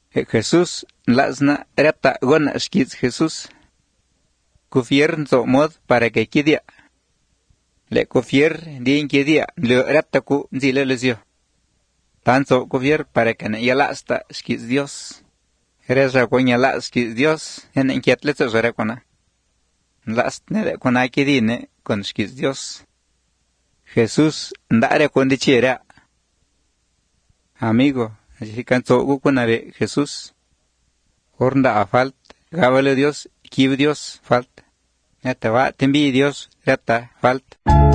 Jesús lasna repta gona shkiz Jesús. Kufier nzo mod para que kidia. Le kufier din kidia le repta ku nzile lezio. Tanto kufier para que ne yalasta shkiz Dios. Reza konya la shkiz Dios en inquietletso rekona. Last ne kona kidine con shkiz Dios. Jesús ndare kondichira. Amigo, así canto gukunare Jesús. Hornda a falt, gabale Dios, kib Dios falt. Neta va, tembi Dios, reta falt.